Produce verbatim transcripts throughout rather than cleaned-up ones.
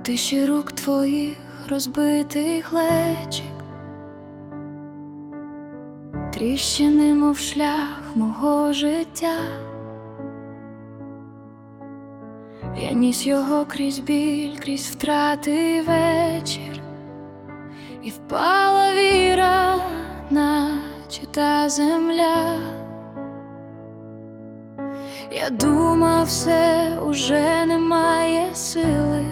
тиші рук твоїх розбитих плечик, тріщини, мов шлях мого життя. Я ніс його крізь біль, крізь втрати вечір, і впала віра, наче та земля. Я думав, все уже немає сили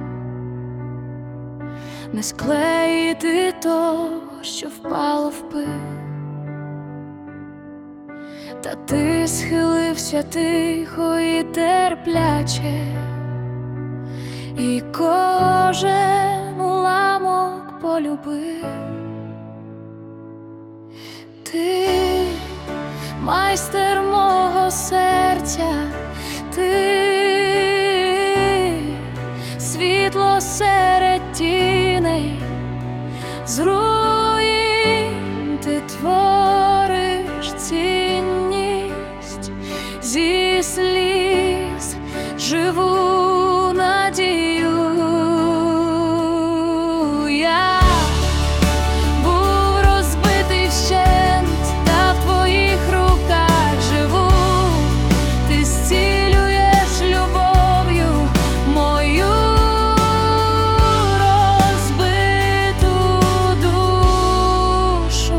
не склеїти того, що впало в пил. Та ти схилився тихо і терпляче, і кожен уламок полюбив. Ти майстер мого серця, ти світло серед тіней, з руїн ти твориш цінність, зі сліз живу надію. Я був розбитий вщент, та в твоїх руках живу. Ти зцілюєш любов'ю мою розбиту душу.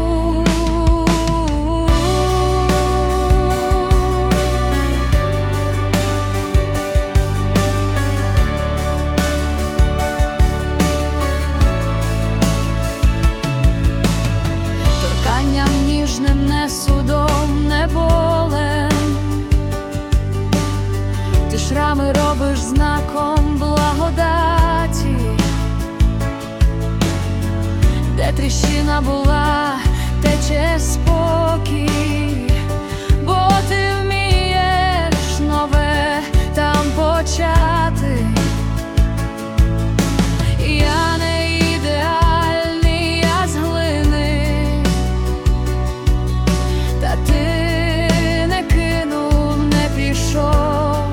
Торканням ніжним, не судом, не болем, ти шрами робиш знаком благодаті. Де тріщина була, тече спокій, бо ти вмієш нове там почати. Я не ідеальний, я з глини, та ти не кинув, не пішов.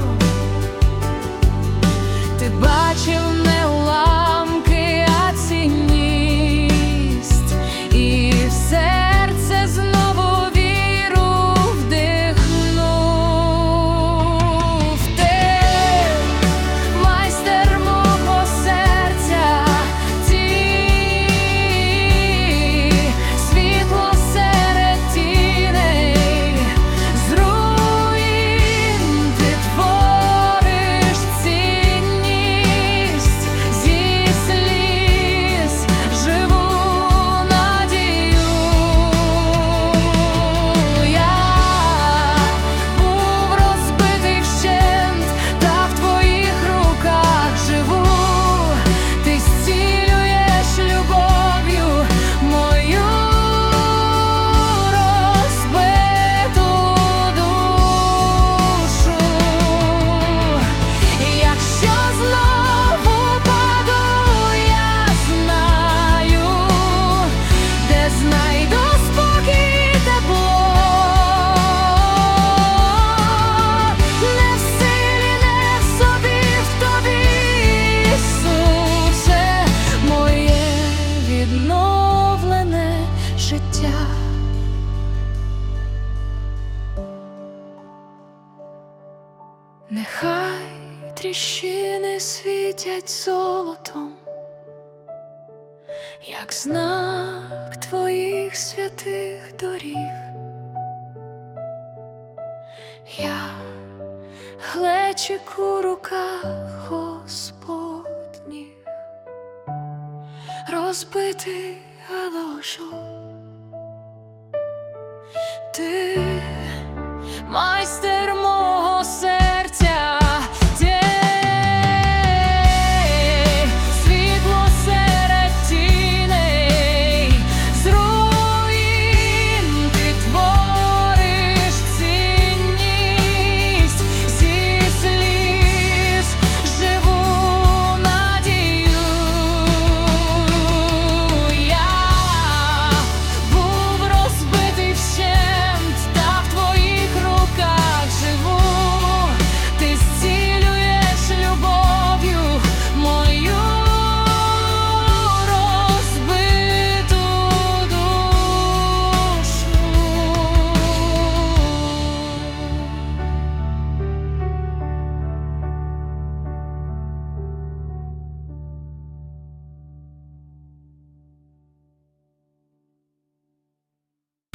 Ти бачив не уламки, а цінність, і в серце знову віру вдихнув. Ти майстер мого серця, ти світло серед тіней, з руїн ти твориш цінність, зі сліз живу надію. Я був розбитий вщент, та в твоїх руках живу. Ти зцілюєш любов'ю мою розбиту душу. І якщо знову паду, я знаю, де знайду спокій, тепло. Не в силі, не в собі, в тобі, Ісусе, моє відновлене життя. Нехай тріщини світять золотом, як знак твоїх святих доріг. Я глечик у руках Господніх, розбитий галошу. Ти